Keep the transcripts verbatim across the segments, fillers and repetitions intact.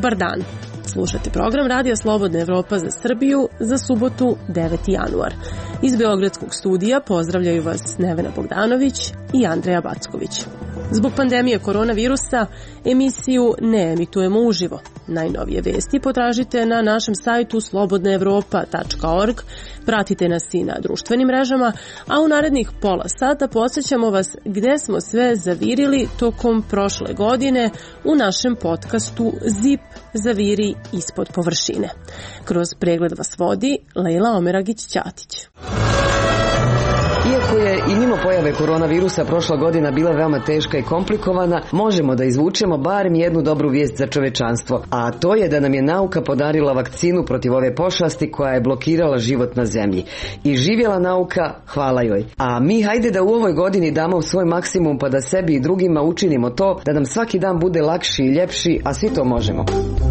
Dobar dan. Slušate program Radija Slobodna Evropa za Srbiju za subotu deveti januar. Iz Beogradskog studija pozdravljaju vas Nevena Bogdanović i Andreja Backović. Zbog pandemije koronavirusa emisiju ne emitujemo uživo. Najnovije vesti potražite na našem sajtu slobodna evropa tačka org, pratite nas i na društvenim mrežama, a u narednih pola sata podsjećamo vas gde smo sve zavirili tokom prošle godine u našem podcastu Zip zaviri ispod površine. Kroz pregled vas vodi Lejla Omeragić-Ćatić. Iako je i mimo pojave koronavirusa prošla godina bila veoma teška i komplikovana, možemo da izvučemo barem jednu dobru vijest za čovečanstvo, a to je da nam je nauka podarila vakcinu protiv ove pošasti koja je blokirala život na zemlji. I živjela nauka, hvala joj. A mi hajde da u ovoj godini damo svoj maksimum pa da sebi i drugima učinimo to da nam svaki dan bude lakši i ljepši, a svi to možemo.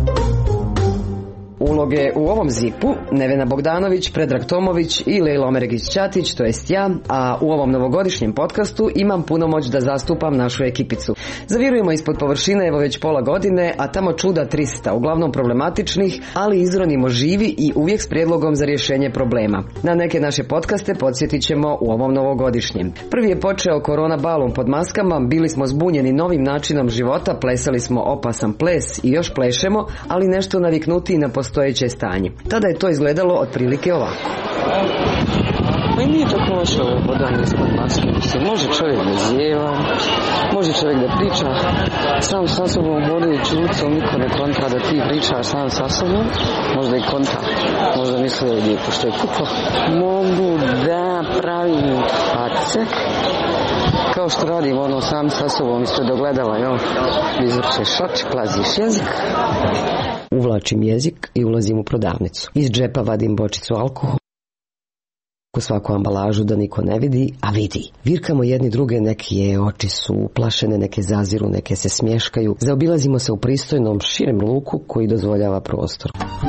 Uloge u ovom zipu Nevena Bogdanović, Predrag Tomović i Lejla Omeragić-Ćatić, to jest ja, a u ovom novogodišnjem podcastu imam puno moć da zastupam našu ekipicu. Zavirujemo ispod površine evo već pola godine, a tamo čuda trista, uglavnom problematičnih, ali izronimo živi i uvijek s prijedlogom za rješenje problema. Na neke naše podcaste podsjetit ćemo u ovom novogodišnjem. Prvi je počeo korona balom pod maskama, bili smo zbunjeni novim načinom života, plesali smo opasan ples i još plešemo, ali nešto naviknuti na postojeće stanje. Tada je to izgledalo otprilike ovako. Pa i nije tako loše ovo hodanje ispod maske. Može čovjek da zjeva, može čovjek da priča sam sa sobom, vodajući rucom, niko ne kontra da ti pričaš sam sa sobom. Možda i kontra, možda misle da je lijepo što je kupo. Mogu da pravim face, kao što radim ono sam sa sobom ispred ogledala, jo. Izvrćeš oči, plaziš jezik. Uvlačim jezik i ulazim u prodavnicu. Iz džepa vadim bočicu alkohola, u svaku ambalažu da niko ne vidi, a vidi. Virkamo jedni druge, neke oči su uplašene, neke zaziru, neke se smješkaju. Zaobilazimo se u pristojnom širem luku koji dozvoljava prostor.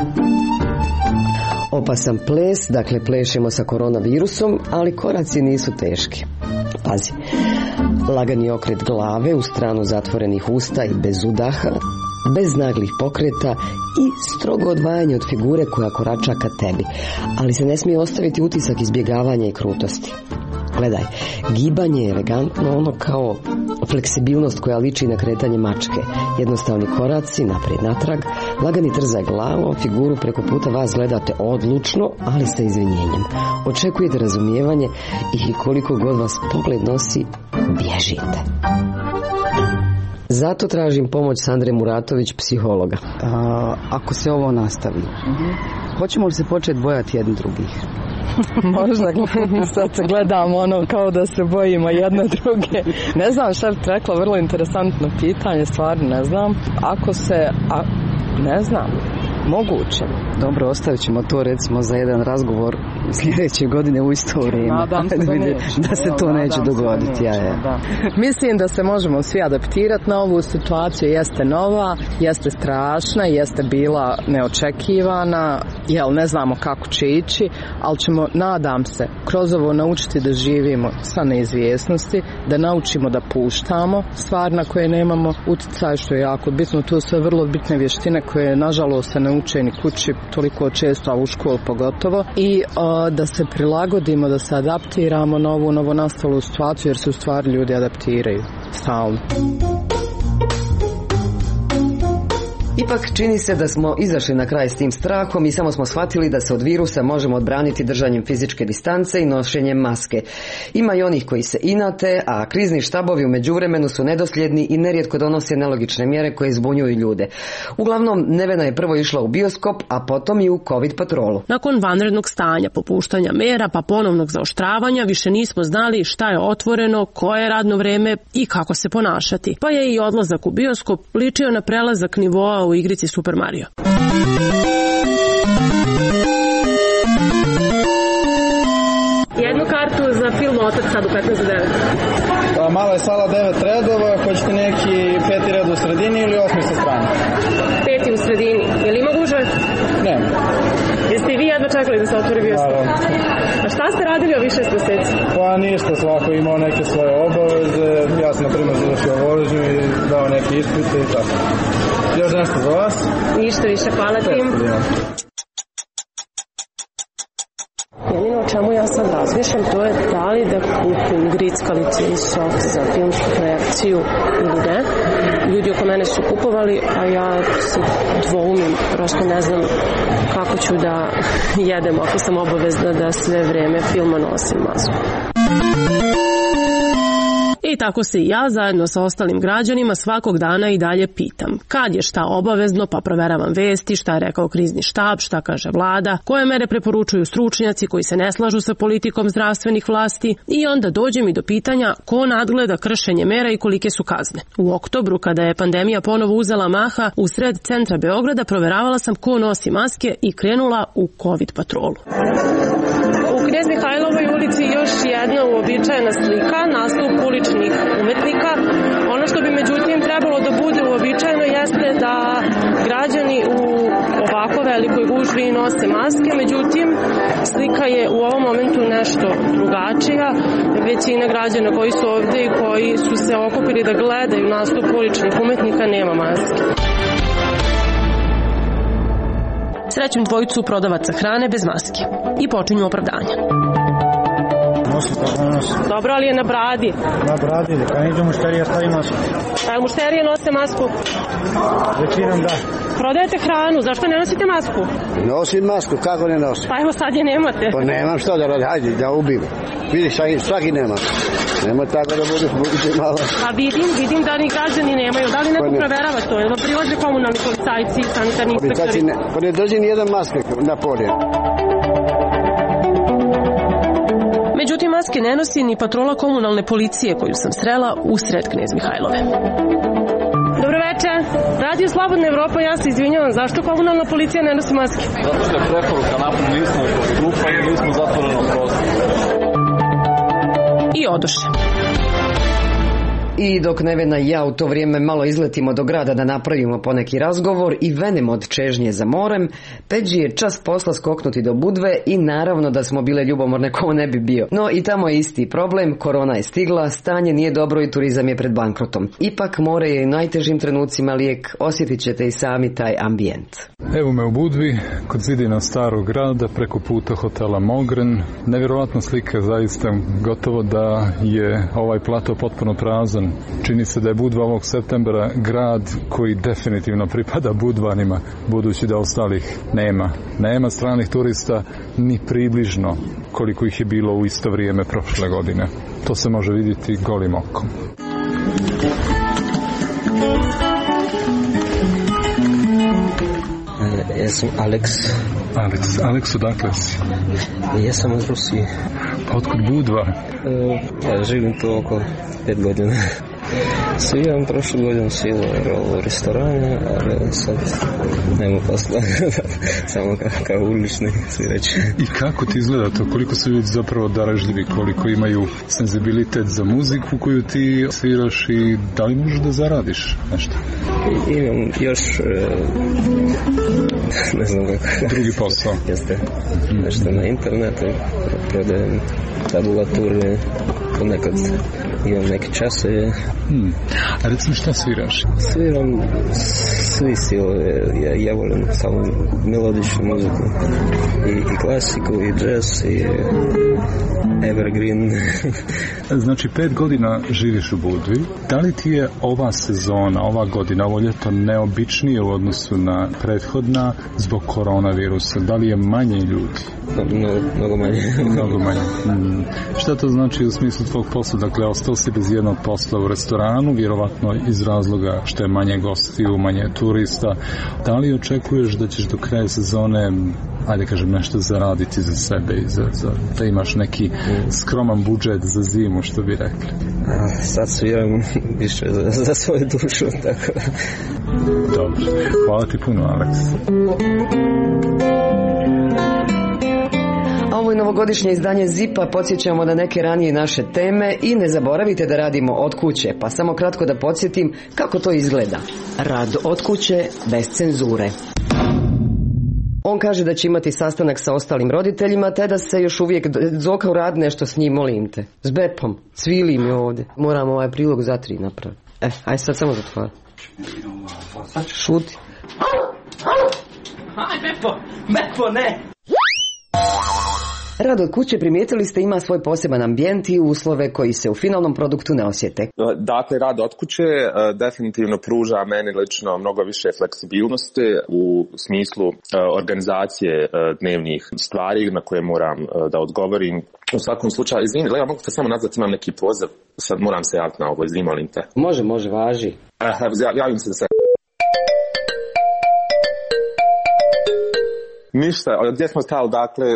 Opasan ples, dakle plešemo sa koronavirusom, ali koraci nisu teški. Pazi, lagani okret glave u stranu zatvorenih usta i bez udaha, bez naglih pokreta i strogo odvajanje od figure koja korača ka tebi, ali se ne smije ostaviti utisak izbjegavanja i krutosti. Gledaj, gibanje je elegantno, ono kao fleksibilnost koja liči na kretanje mačke. Jednostavni koraci, naprijed natrag, lagani trzaj glavom, figuru preko puta vas gledate odlučno, ali sa izvinjenjem. Očekujete razumijevanje i koliko god vas pogled nosi, bježite. Zato tražim pomoć Sandre Muratović, psihologa. A, ako se ovo nastavi, mm-hmm. hoćemo li se početi bojati jedni drugih? Možda sad se gledamo ono kao da se bojimo jedne druge. Ne znam šta bi rekla, vrlo interesantno pitanje, stvarno ne znam. Ako se, a, ne znam, moguće. Dobro, ostavit ćemo to recimo za jedan razgovor sljedeće godine u isto vrijeme. Nadam se da neće. Da se to neće dogoditi. Ja, ja. Da. Mislim da se možemo svi adaptirati na ovu situaciju. Jeste nova, jeste strašna, jeste bila neočekivana, jel ne znamo kako će ići, ali ćemo, nadam se, kroz ovo naučiti da živimo sa neizvjesnosti, da naučimo da puštamo stvar na koje nemamo utjecaj, što je jako bitno. To su vrlo bitne vještine koje nažalost se ne uče ni kući toliko često, a u školu pogotovo, i o, da se prilagodimo, da se adaptiramo na ovu novonastalu situaciju, jer se u stvari ljudi adaptiraju stalno. Ipak čini se da smo izašli na kraj s tim strahom i samo smo shvatili da se od virusa možemo odbraniti držanjem fizičke distance i nošenjem maske. Ima i onih koji se inate, a krizni štabovi u međuvremenu su nedosljedni i nerijetko donose nelogične mjere koje zbunjuju ljude. Uglavnom, Nevena je prvo išla u bioskop, a potom i u COVID patrolu. Nakon vanrednog stanja, popuštanja mera pa ponovnog zaoštravanja, više nismo znali šta je otvoreno, koje je radno vreme i kako se ponašati. Pa je i odlazak u bioskop ličio na prelazak nivoa u igrici Super Mario. Jednu kartu za film Otac sad u petnaest za devet. Pa mala je sala devet redova, hoćete neki peti red u sredini ili osmi sa strane? Peti u sredini. Je li ima gužve? Ne. Jeste i vi jedva čekali da se otvori bioskop? A šta ste radili ovih šest mjeseci? Pa ništa, svako imao neke svoje obaveze. Ja sam na primjer završio vožnju i dao neke ispite i tako. Još nešto za vas? Ništa više, hvala ti. Jedino o čemu ja sad razmišljam, to je da li da kupim grickalice i soft za filmsku projekciju ili ne. Ljudi oko mene su kupovali, a ja se dvoumim, prosto ne znam kako ću da jedem ako sam obavezna da sve vreme filma nosim masku. I tako se i ja zajedno sa ostalim građanima svakog dana i dalje pitam kad je šta obavezno, pa proveravam vesti, šta je rekao krizni štab, šta kaže vlada, koje mere preporučuju stručnjaci koji se ne slažu sa politikom zdravstvenih vlasti i onda dođem i do pitanja ko nadgleda kršenje mera i kolike su kazne. U oktobru, kada je pandemija ponovo uzela maha, u sred centra Beograda proveravala sam ko nosi maske i krenula u COVID patrolu. U Knez Mihajlovoj ulici još jedna uobičajena slika, nastup uličnih umetnika. Ono što bi međutim trebalo da bude uobičajeno jeste da građani u ovako velikoj gužvi nose maske, međutim slika je u ovom momentu nešto drugačija. Većina građana koji su ovde i koji su se okupili da gledaju nastup uličnih umetnika nema maske. Srećem dvojicu prodavaca hrane bez maske i počinju opravdanja. Nosi tako nosi. Dobro, ali je na bradi. Na bradi, kad ne idu mušterija stavi masku. A mušterije nose masku? Većinom da. Prodajete hranu, zašto ne nosite masku? Nosim masku, kako ne nosim? Pa evo sad je nemate. Pa nemam što da radim, hajde da ubim. Vidi, svaki, svaki nema. Nema tako da budu, budite malo. Pa vidim, vidim da ni građani nemaju. Da li neko ne. proverava to? Jel vam prilaze komunalni policajci, sanitarni inspektori? Ne, pa ne drži ni jedan maske na polje. Međutim, maske ne nosi ni patrola komunalne policije koju sam srela u sred Knez Mihajlove. Dobro večer. Radio Slobodna Evropa, ja se izvinjavam. Zašto komunalna policija ne nosi maske? Zato što je preporuka napad, nismo postupali, nismo zatvoreno prostoru. I odoše. I dok Nevena i ja u to vrijeme malo izletimo do grada da napravimo poneki razgovor i venemo od čežnje za morem, Peđi je čas posla skoknuti do Budve i naravno da smo bile ljubomorne ko ne bi bio. No i tamo je isti problem, korona je stigla, stanje nije dobro i turizam je pred bankrotom. Ipak more je u najtežim trenucima lijek, osjetit ćete i sami taj ambijent. Evo me u Budvi, kod zidina starog grada, preko puta hotela Mogren. Nevjerovatna slika, zaista gotovo da je ovaj plato potpuno prazan. Čini se da je Budva ovog septembra grad koji definitivno pripada Budvanima, budući da ostalih nema. Nema stranih turista ni približno koliko ih je bilo u isto vrijeme prošle godine. To se može vidjeti golim okom. Ja sam Alex. Alex, Alex, odakle si? Ja sam iz Rusije. Pa otkud Budva? Ja živim tu oko pet godina. Sviram prošlu godinu svirao u restorane, ali sad nema posla, samo kao, kao ulični svirač. I kako ti izgleda to? Koliko su ljudi zapravo darežljivi, koliko imaju senzibilitet za muziku koju ti sviraš i da li možeš da zaradiš nešto? I, imam još, ne znam kako. Drugi posao. Jeste, nešto na internetu, prodajem tabulature, ponekad imam neke časove. Hmm. A recimo šta sviraš? Sviram svi stilove, ja, ja volim samo melodičnu muziku. I, i klasiku, i jazz, i evergreen. Znači, pet godina živiš u Budvi. Da li ti je ova sezona, ova godina, ovo ljeto neobičnije u odnosu na prethodna zbog koronavirusa? Da li je manje ljudi? No, no, mnogo manje. Mnogo manje. Hmm. Šta to znači u smislu tvog posla? Dakle, ostao si bez jednog posla u restoranu, vjerovatno iz razloga što je manje gostiju, manje turista. Da li očekuješ da ćeš do kraja sezone, ajde kažem, nešto zaraditi za sebe i za, za, da imaš neki skroman budžet za zimu, što bi rekli? A, sad sviram više za, za svoju dušu, tako. Dobro. Hvala ti puno, Aleks. Ovo je novogodišnje izdanje Zipa, podsjećamo na neke ranije naše teme i ne zaboravite da radimo od kuće, pa samo kratko da podsjetim kako to izgleda. Rad od kuće bez cenzure. On kaže da će imati sastanak sa ostalim roditeljima, te da se još uvijek Zoka uradi nešto s njim, molim te. S Bepom, cvili mi ovdje. Moramo ovaj prilog za tri napraviti. E, aj sad samo zatvara. Šuti. Aj, Bepo, Bepo, ne! Rad od kuće, primijetili ste, ima svoj poseban ambijent i uslove koji se u finalnom produktu ne osjete. Dakle, rad od kuće definitivno pruža meni lično mnogo više fleksibilnosti u smislu organizacije dnevnih stvari na koje moram da odgovorim. U svakom slučaju, izvini, Lea, mogu te samo nazvati, imam neki poziv, sad moram se javiti na ovo, izvini, molim te. Može, može, važi. Javim se da se... Ništa, gdje smo stali, dakle...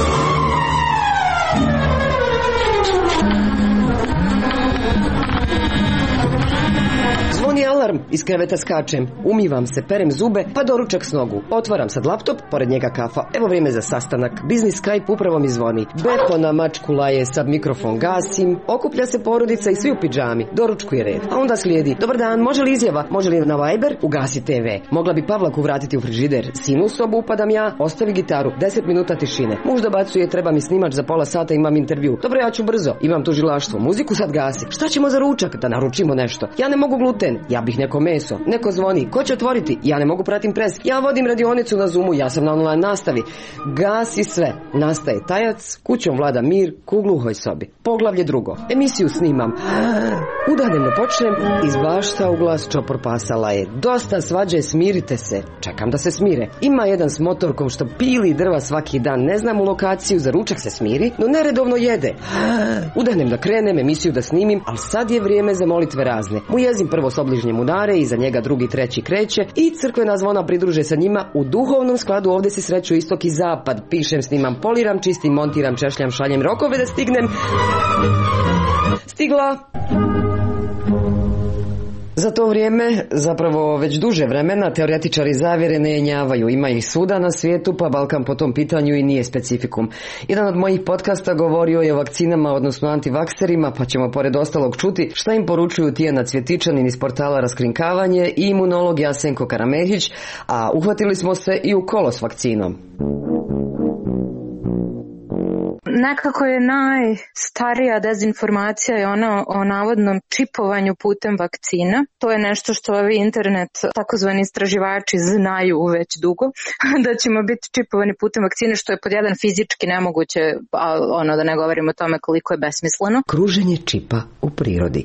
Zvoni alarm, iz kreveta skačem, umivam se, perem zube, pa doručak s nogu. Otvaram sad laptop, pored njega kafa, evo vrijeme za sastanak. Biznis Skype upravo mi zvoni. Bepo na mačku laje, sad mikrofon gasim, okuplja se porodica i svi u pidžami. Doručku je red. A onda slijedi: dobar dan, može li izjava, može li na Viber, ugasi te ve. Mogla bi Pavlaku vratiti u frižider. Sinu u sobu upadam ja, ostavi gitaru, deset minuta tišine. Muž dobacuje: treba mi snimač za pola sata, imam intervju. Dobro, ja ću brzo, imam tužilaštvo. Muziku sad gasi. Šta ćemo za ručak? Da naručimo nešto. Ja ne mogu gluten. Ja bih neko meso. Neko zvoni: ko će otvoriti? Ja ne mogu, pratim pres. Ja vodim radionicu na Zoomu, ja sam na online nastavi. Gasi sve. Nastaje tajac, kućom vlada mir, ku gluhoj sobi. Poglavlje drugo. Emisiju snimam. Udahnemo počnem, iz bašta u glas čopor pasala je: dosta svađe, smirite se. Čekam da se smire. Ima jedan s motorkom što pili drva svaki dan. Ne znam u lokaciju, za ručak se smiri, no neredovno jede. Udahnem da krenem, emisiju da snimim, ali sad je vrijeme za molitve razne. Mu jezim prvo s obližnje mudare, iza njega drugi, treći kreće i crkvena zvona pridruže sa njima. U duhovnom skladu ovdje se sreću istok i zapad. Pišem, snimam, poliram, čistim, montiram, češljam, šaljem rokove da stignem. Stigla! Za to vrijeme, zapravo već duže vremena, teoretičari zavjere ne jenjavaju. Ima ih svuda na svijetu, pa Balkan po tom pitanju i nije specifikum. Jedan od mojih podcasta govorio je o vakcinama, odnosno antivakserima, pa ćemo pored ostalog čuti šta im poručuju Tijana Cvjetičanin iz portala Raskrinkavanje i imunolog Jasenko Karamehić, a uhvatili smo se i u kolo s vakcinom. Nekako je najstarija dezinformacija je ona o navodnom čipovanju putem vakcina. To je nešto što ovi internet takozvani istraživači znaju već dugo, da ćemo biti čipovani putem vakcine, što je pod jedan fizički nemoguće, a ono da ne govorimo o tome koliko je besmisleno. Kruženje čipa u prirodi.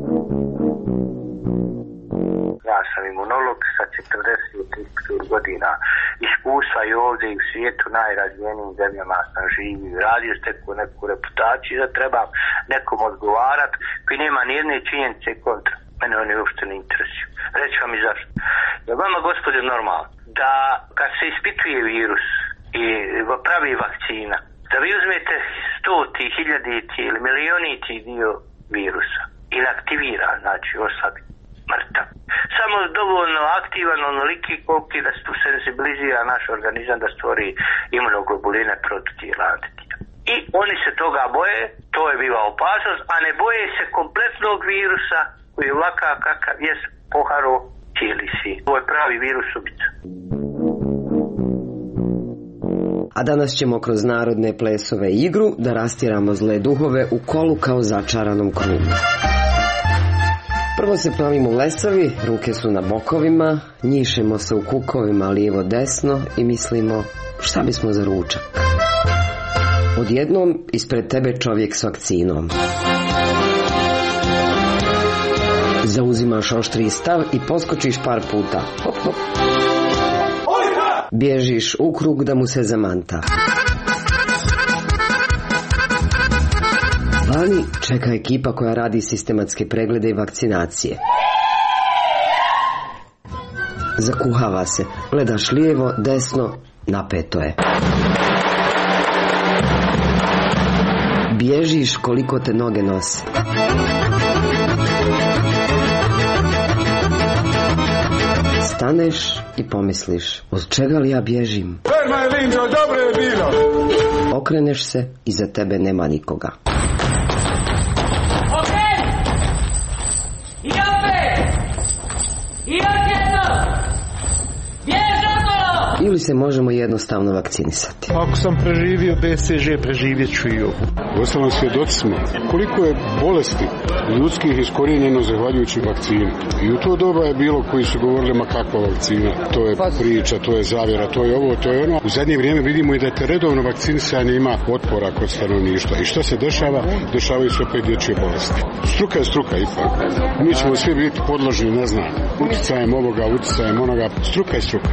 Ja sam imunolog sa četrdeset godina iskustva i ovdje i u svijetu najrazvijenijim zemljama sam živio. Radio ste neku reputaciju da trebam nekom odgovarat koji nema nijedne činjenice kontra. Mene oni uopšte ne interesuju. Reći vam i zašto. Da vama, gospode, normalno da kad se ispituje virus i pravi vakcina, da vi uzmete stoti, hiljaditi ili milioniti dio virusa i aktivira, znači oslabi mrtav. Samo dovoljno aktivan, onoliki koliki da se senzibilizira naš organizam da stvori imunoglobuline protiv tijela antitijela. I oni se toga boje, to je biva opasnost, a ne boje se kompletnog virusa koji je ovakav kakav je poharo cijeli svijet. To je pravi virus ubica. A danas ćemo kroz narodne plesove igru da rastjeramo zle duhove u kolu kao začaranom krugu. Prvo se pravimo lesavi, ruke su na bokovima, njišemo se u kukovima lijevo desno i mislimo šta bismo za ručak. Odjednom ispred tebe čovjek s vakcinom. Zauzimaš oštriji stav i poskočiš par puta. Hop, hop. Bježiš u krug da mu se zamanta. Vani čeka ekipa koja radi sistematske preglede i vakcinacije. Zakuhava se, gledaš lijevo, desno, napeto je. Bježiš koliko te noge nose. Staneš i pomisliš, od čega li ja bježim? Ferma je linđo, dobro je bilo. Okreneš se, iza tebe nema nikoga. ili se možemo jednostavno vakcinisati? Ako sam preživio B C G, preživjet ću i ovu. Uostalom svjedoci smo koliko je bolesti ljudskih iskorijenjeno zahvaljujući vakcini. I u to doba je bilo koji su govorili ma kakva vakcina, to je priča, to je zavjera, to je ovo, to je ono. U zadnje vrijeme vidimo i da te redovno vakcinisanje ima otpora kod stanovništva. I što se dešava? Dešavaju se opet dječje bolesti. Struka je struka ipak. Mi ćemo svi biti podložni, ne znam, utjecajem ovoga, utjecajem onoga. Struka je struka.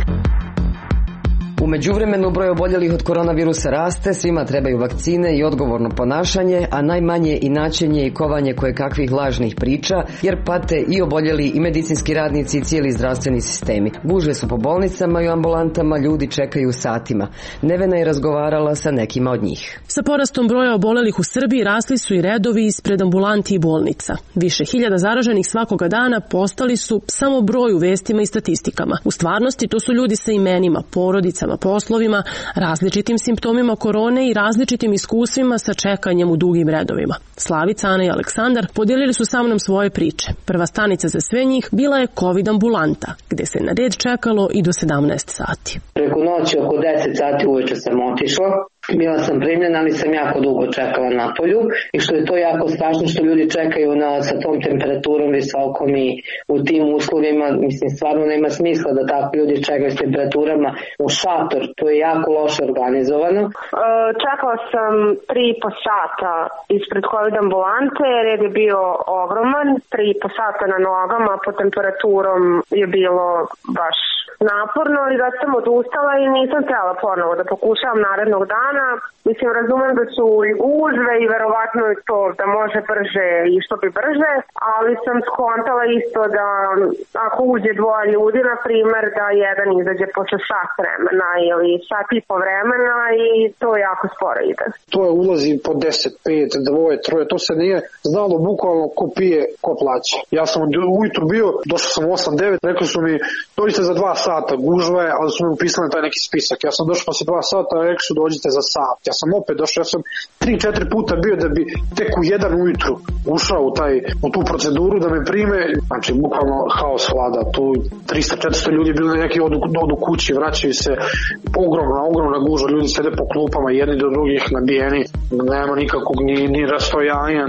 U međuvremenu broj oboljelih od koronavirusa raste, svima trebaju vakcine i odgovorno ponašanje, a najmanje i načenje i kovanje koje kakvih lažnih priča, jer pate i oboljeli i medicinski radnici i cijeli zdravstveni sistemi. Gužve su po bolnicama i ambulantama, ljudi čekaju satima. Nevena je razgovarala sa nekima od njih. Sa porastom broja obolelih u Srbiji rasli su i redovi ispred ambulanti i bolnica. Više hiljada zaraženih svakoga dana postali su samo broj u vestima i statistikama. U stvarnosti to su ljudi sa imenima, porodicama, poslovima, različitim simptomima korone i različitim iskustvima sa čekanjem u dugim redovima. Slavica, Ana i Aleksandar podijelili su sa mnom svoje priče. Prva stanica za sve njih bila je COVID ambulanta, gde se na red čekalo i do sedamnaest sati. Preko noći oko deset sati uveče sam otišla. Bila sam primljena, ali sam jako dugo čekala na polju i što je to jako strašno što ljudi čekaju na, sa tom temperaturom visokom i u tim uslovima, mislim stvarno nema smisla da takvi ljudi čekaju s temperaturama u šator, to je jako loše organizovano. E, čekala sam tri i po sata ispred COVID ambulante, red je bio ogroman, tri i po sata na nogama, po temperaturom je bilo baš naporno i da sam odustala i nisam htjela ponovo da pokušavam narednog dana. Mislim, razumem da su i gužve i verovatno je to da može brže i što bi brže, ali sam skontala isto da ako uđe dvoje ljudi, na primer, da jedan izađe posle sat vremena ili sat i po vremena i to jako sporo ide. To je ulazi po deset, pet, dvoje, troje, to se nije znalo bukvalno ko pije, ko plaća. Ja sam ujutru bio, došao sam u osam devet, rekli su mi dođite za dva sata, gužva je, ali su mi upisali taj neki spisak. Ja sam došao posle dva sata, rekli su dođite za sat. Ja sam opet došao, ja sam tri četiri puta bio da bi tek u jedan ujutru ušao u, taj, u tu proceduru da me prime. Znači, bukvalno haos vlada. Tu trista četiristo ljudi bili neki odu, odu kući, vraćaju se. Ogromna, ogromna gužva. Ljudi sede po klupama, jedni do drugih nabijeni. Nema nikakvog ni, ni rastojanja.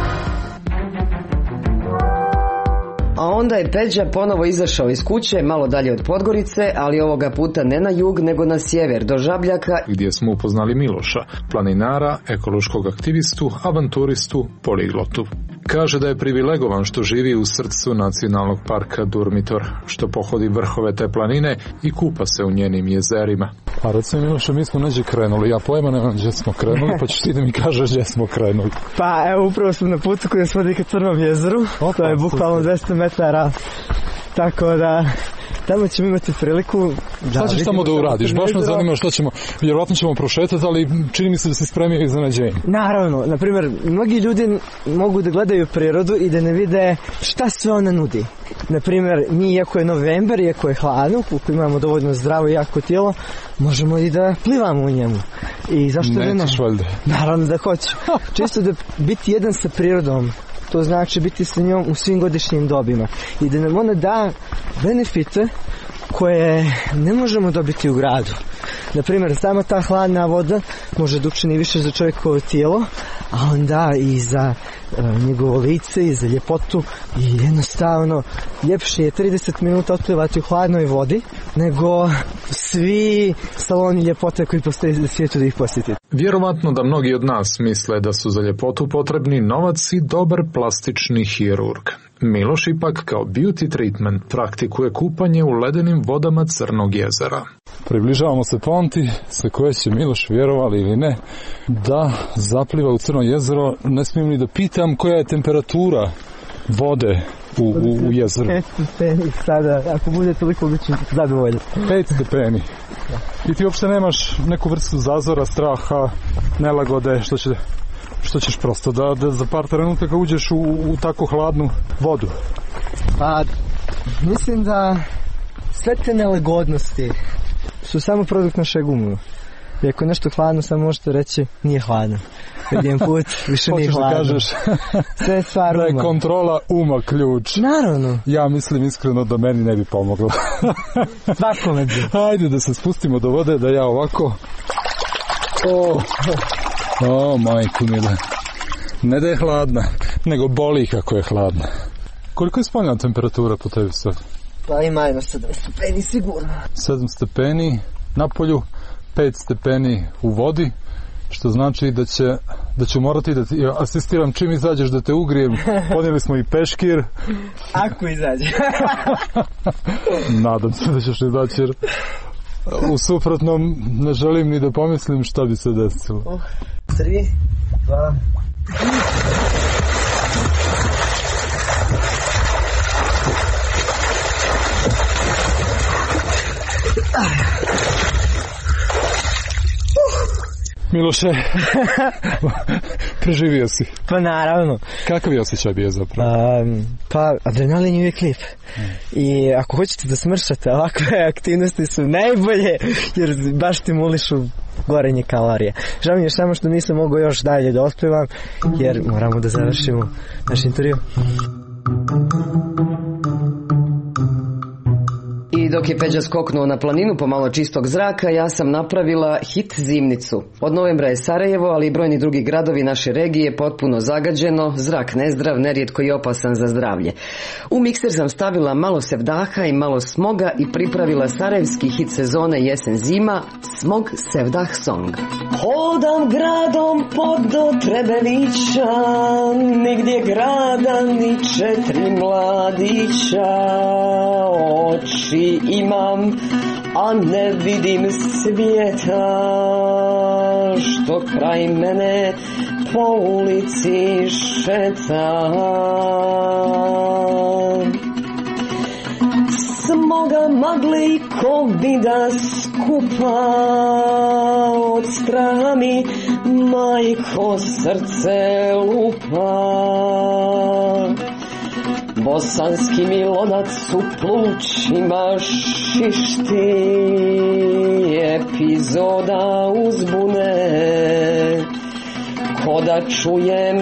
A onda je Peđa ponovo izašao iz kuće, malo dalje od Podgorice, ali ovoga puta ne na jug, nego na sjever, do Žabljaka, gdje smo upoznali Miloša, planinara, ekološkog aktivistu, avanturistu, poliglotu. Kaže da je privilegovan što živi u srcu nacionalnog parka Durmitor, što pohodi vrhove te planine i kupa se u njenim jezerima. A recimo Miloša, mi smo neđe krenuli, ja pojma nemam gdje smo krenuli, pa ćeš ti da mi kažeš gdje smo krenuli. Pa evo, upravo smo na putu koji smo ka Crnom jezeru, Opa, to je bukvalno dvesta metara, tako da tamo ćemo imati priliku da... Šta ćeš tamo da uradiš? Baš me zanima što ćemo, vjerovatno ćemo prošetati, ali čini mi se da se spremio iznenađenje. Naravno, na primjer, mnogi ljudi mogu da gledaju prirodu i da ne vide šta sve ona nudi. Na primjer, mi, iako je novembar, iako je hladno, koliko imamo dovoljno zdravo i jako tijelo, možemo i da plivamo u njemu. I zašto da ne? Nećeš valjda? Naravno da hoću. Čisto da biti jedan sa prirodom, to znači biti sa njom u svim godišnjim dobima i da nam ona da benefite koje ne možemo dobiti u gradu. Naprimjer, sama ta hladna voda može da učini više za čovjekovo tijelo, a onda i za e, njegovo lice i za ljepotu i jednostavno ljepše je trideset minuta otplivati u hladnoj vodi nego svi saloni ljepote koji postoje na svijetu da ih posjetite. Vjerovatno da mnogi od nas misle da su za ljepotu potrebni novac i dobar plastični hirurg. Miloš ipak kao beauty treatment praktikuje kupanje u ledenim vodama Crnog jezera. Približavamo se ponti sa koje će Miloš, vjerovali ili ne, da zapliva u Crno jezero. Ne smijem ni da pitam koja je temperatura vode u, u, u jezeru. pet stepeni sada, ako bude toliko bit ću zadovoljan. pet stepeni. I ti uopšte nemaš neku vrstu zazora, straha, nelagode, što će... Što ćeš prosto da, da za par trenutaka uđeš u, u tako hladnu vodu? Pa, mislim da sve te nelagodnosti su samo produkt našeg uma. I ako je nešto hladno, samo možete reći nije hladno. Kad jedan put više nije hladno. Hoćeš da kažeš sve je stvar uma. Da je kontrola uma ključ. Naravno. Ja mislim iskreno da meni ne bi pomoglo. Svakome bi. Hajde da se spustimo do vode, da ja ovako... O, o majku mila. Ne da je hladna, nego boli kako je hladna. Koliko je spoljna temperatura po tebi sad? Pa ima jedno sedam stepeni sigurno. sedam stepeni na polju, pet stepeni u vodi, što znači da će da ću morati da ti asistiram čim izađeš da te ugrijem. Ponijeli smo i peškir. Ako izađe. Nadam se da ćeš izaći, jer u suprotnom ne želim ni da pomislim šta bi se desilo. Uh, tri, dva... Miloše, preživio si. Pa naravno. Kakav je osjećaj bio zapravo? Um, pa adrenalin je uvijek lijep. Hmm. I ako hoćete da smršate, ovakve aktivnosti su najbolje, jer baš stimulišu gorenje kalorije. Žao mi je samo što nisam mogao još dalje da otpevam, jer moramo da završimo naš intervju. I dok je Peđa skoknuo na planinu pomalo čistog zraka, ja sam napravila hit zimnicu. Od novembra je Sarajevo, ali i brojni drugi gradovi naše regije potpuno zagađeno, zrak nezdrav, nerijetko i opasan za zdravlje. U mikser sam stavila malo sevdaha i malo smoga i pripravila sarajevski hit sezone jesen-zima, Smog Sevdah Song. Hodam gradom pod do Trebevića, nigdje grada ni četiri mladića, oči imam, a ne vidim svijeta, što kraj mene po ulici šeta. Smoga magli ko vida skupa, od straha mi majko srce lupa. Bosanski mi lonac u plućima šišti, epizoda uzbune, ko da čujem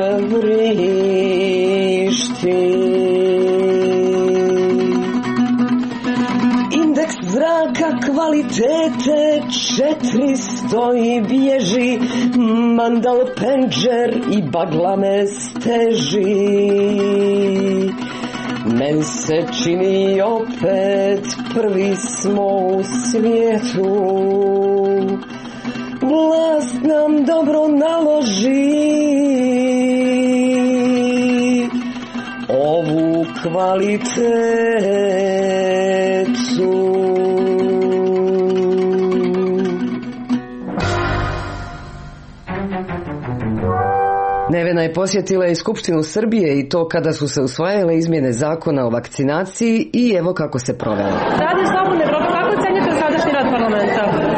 vrišti. Indeks zraka kvalitete četiristo i bježi, mandal penđer i bagla me steži. Men se čini opet prvi smo u svijetu, vlast nam dobro naloži ovu kvalitetu. Nevena je posjetila i Skupštinu Srbije i to kada su se usvajale izmjene zakona o vakcinaciji i evo kako se provelo. Radio Slobodna Evropa, kako ocenjujete sadašnji rad parlamenta?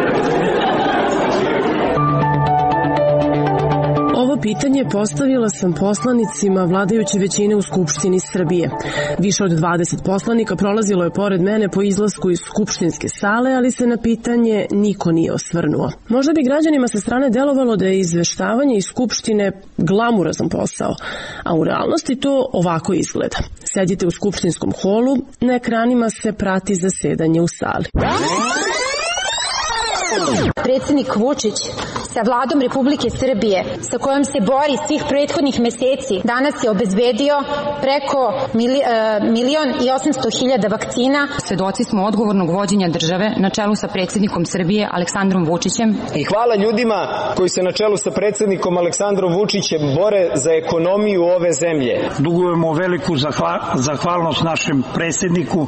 Ovo pitanje postavila sam poslanicima vladajuće većine u Skupštini Srbije. Više od dvadeset poslanika prolazilo je pored mene po izlasku iz skupštinske sale, ali se na pitanje niko nije osvrnuo. Možda bi građanima sa strane delovalo da je izveštavanje iz Skupštine glamurazan posao, a u realnosti to ovako izgleda. Sedite u skupštinskom holu, na ekranima se prati zasedanje u sali. Predsjednik Vučić sa vladom Republike Srbije, sa kojom se bori svih prethodnih meseci, danas je obezbedio preko milion i osamsto hiljada vakcina. Svedoci smo odgovornog vođenja države na čelu sa predsjednikom Srbije Aleksandrom Vučićem. I hvala ljudima koji se na čelu sa predsjednikom Aleksandrom Vučićem bore za ekonomiju ove zemlje. Dugujemo veliku zahvalnost našem predsjedniku.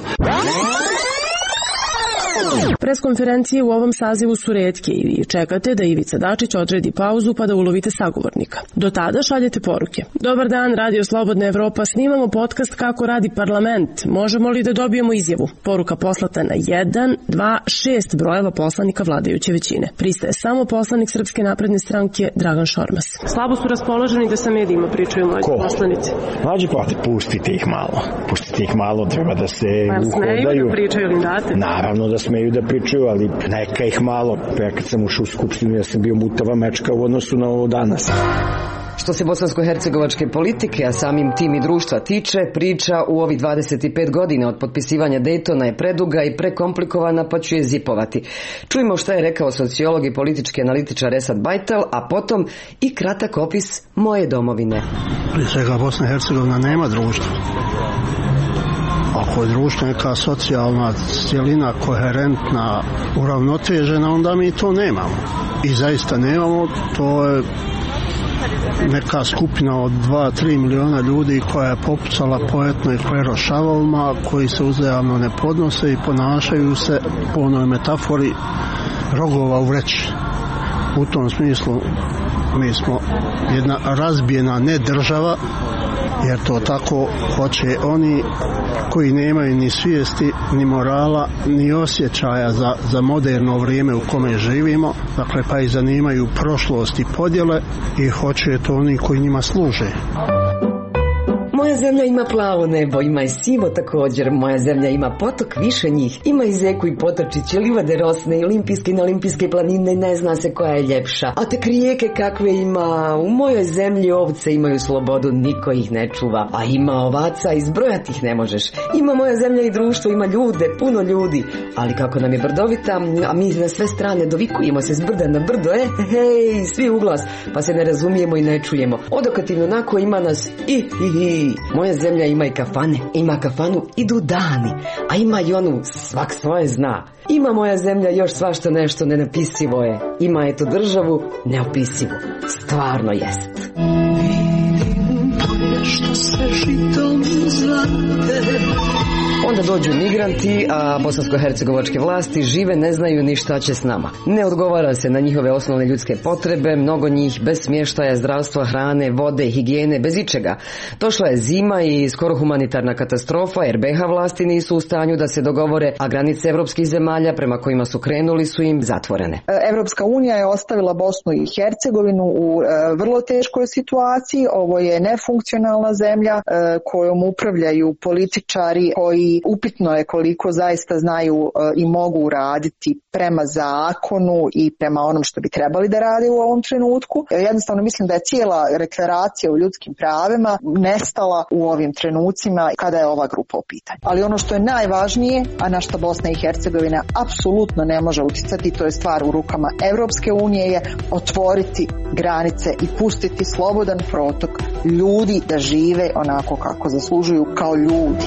Preskonferencije u ovom sazivu su retke i vi čekate da Ivica Dačić odredi pauzu pa da ulovite sagovornika. Do tada šaljete poruke. Dobar dan, Radio Slobodna Evropa, snimamo podcast Kako radi parlament. Možemo li da dobijemo izjavu? Poruka poslata na jedan, dva, šest brojeva poslanika vladajuće većine. Pristaje samo poslanik Srpske napredne stranke Dragan Šormaz. Slabo su raspoloženi da sa medijima pričaju mlađi poslanici. Mlađi poslanici, pustite ih malo. Pustite ih malo, treba da se pa, uhodaju. Smeju da pričaju ili date? Naravno da smeju da pričaju, ali neka ih malo. Ja kad sam ušao u skupštinu, ja sam bio mutava mečka u odnosu na ovo danas. Što se bosansko-hercegovačke politike, a samim tim i društva tiče, priča u ovih dvadeset pet godina od potpisivanja Daytona je preduga i prekomplikovana, pa ću je zipovati. Čujmo šta je rekao sociolog i politički analitičar Esad Bajtel, a potom i kratak opis moje domovine. Prije svega Bosna i Hercegovina nema društva. Ako je društvo neka socijalna cjelina, koherentna, uravnotežena, onda mi to nemamo. I zaista nemamo, to je neka skupina od dva do tri miliona ljudi koja je popucala po etno i klerošavovima, koji se uzajamno ne podnose i ponašaju se po onoj metafori rogova u vreći. U tom smislu mi smo jedna razbijena ne država, jer to tako hoće oni koji nemaju ni svijesti, ni morala, ni osjećaja za, za moderno vrijeme u kome živimo, dakle pa i zanimaju prošlost i podjele i hoće to oni koji njima služe. Moja zemlja ima plavo nebo, ima i sivo također. Moja zemlja ima potok, više njih. Ima i zeku i potočiće, livade rosne i olimpijske i neolimpijske planine, ne zna se koja je ljepša. A tek rijeke kakve ima. U mojoj zemlji ovce imaju slobodu, niko ih ne čuva. A ima ovaca, izbrojati ih ne možeš. Ima moja zemlja i društvo, ima ljude, puno ljudi. Ali kako nam je brdovita, a mi na sve strane dovikujemo se s brda na brdo, e, hej, svi u glas, pa se ne razumijemo i ne čujemo. Odokativno onako ima nas i, i, i. Moja zemlja ima i kafane, ima kafanu idu dani, a ima i onu svak svoje zna. Ima moja zemlja još svašta nešto nenapisivo je. Ima eto državu neopisivu. Stvarno jest. Vidim što se žitom zlate. Onda dođu migranti, a bosansko-hercegovačke vlasti žive, ne znaju ni šta će s nama. Ne odgovara se na njihove osnovne ljudske potrebe, mnogo njih bez smještaja, zdravstva, hrane, vode, higijene, bez ičega. Došla je zima i skoro humanitarna katastrofa, jer be ha vlasti nisu u stanju da se dogovore, a granice evropskih zemalja prema kojima su krenuli su im zatvorene. Evropska unija je ostavila Bosnu i Hercegovinu u vrlo teškoj situaciji. Ovo je nefunkcionalna zemlja kojom upravljaju političari koji upitno je koliko zaista znaju i mogu raditi prema zakonu i prema onom što bi trebali da rade u ovom trenutku. Jednostavno mislim da je cijela deklaracija o ljudskim pravima nestala u ovim trenucima kada je ova grupa u pitanju. Ali ono što je najvažnije, a na što Bosna i Hercegovina apsolutno ne može uticati, to je stvar u rukama Evropske unije, je otvoriti granice i pustiti slobodan protok ljudi da žive onako kako zaslužuju kao ljudi.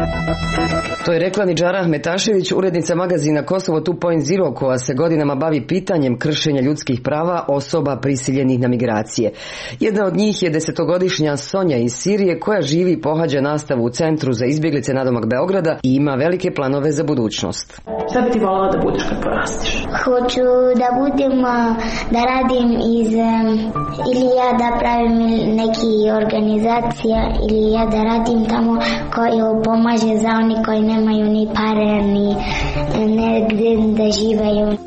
To je rekla Nidžara Ahmetašević, urednica magazina Kosovo two point zero, koja se godinama bavi pitanjem kršenja ljudskih prava osoba prisiljenih na migracije. Jedna od njih je desetogodišnja Sonja iz Sirije, koja živi i pohađa nastavu u centru za izbjeglice nadomak Beograda i ima velike planove za budućnost. Šta bi ti voljela da budeš kad porastiš? Hoću da budem, da radim iz, ili ja da pravim neki organizacija, ili ja da radim tamo koji pomaže za oni koji nemaju ni pare, ni negdje da živeju.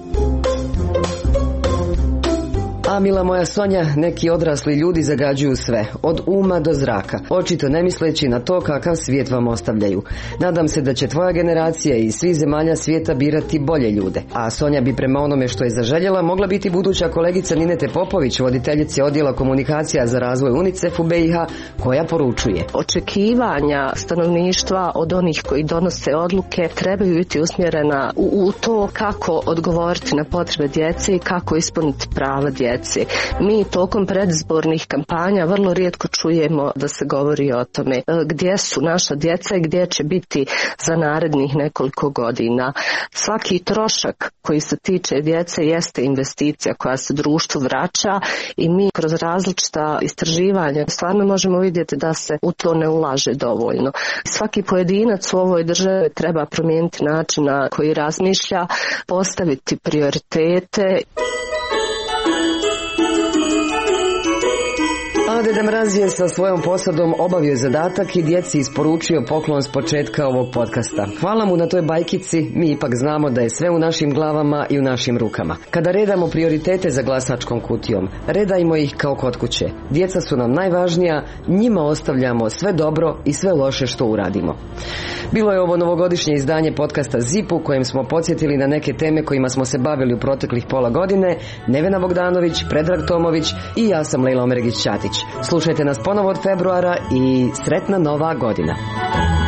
A mila moja Sonja, neki odrasli ljudi zagađuju sve, od uma do zraka, očito ne misleći na to kakav svijet vam ostavljaju. Nadam se da će tvoja generacija i svi zemalja svijeta birati bolje ljude. A Sonja bi prema onome što je zaželjela mogla biti buduća kolegica Ninete Popović, voditeljice odjela komunikacija za razvoj UNICEF u be i ha, koja poručuje: očekivanja stanovništva od onih koji donose odluke trebaju biti usmjerena u, u to kako odgovoriti na potrebe djece i kako ispuniti prava djece. Mi tokom predizbornih kampanja vrlo rijetko čujemo da se govori o tome gdje su naša djeca i gdje će biti za narednih nekoliko godina. Svaki trošak koji se tiče djece jeste investicija koja se društvu vraća i mi kroz različita istraživanja stvarno možemo vidjeti da se u to ne ulaže dovoljno. Svaki pojedinac u ovoj državi treba promijeniti način na koji razmišlja, postaviti prioritete. Mala Deda Mraz je sa svojom posadom obavio zadatak i djeci isporučio poklon s početka ovog podcasta. Hvala mu na toj bajkici, mi ipak znamo da je sve u našim glavama i u našim rukama. Kada redamo prioritete za glasačkom kutijom, redajmo ih kao kod kuće. Djeca su nam najvažnija, njima ostavljamo sve dobro i sve loše što uradimo. Bilo je ovo novogodišnje izdanje podcasta Zip u kojem smo podsjetili na neke teme kojima smo se bavili u proteklih pola godine. Nevena Bogdanović, Predrag Tomović i ja sam Lejla Omeregić-Ćatić. Slušajte nas ponovo od februara i sretna nova godina.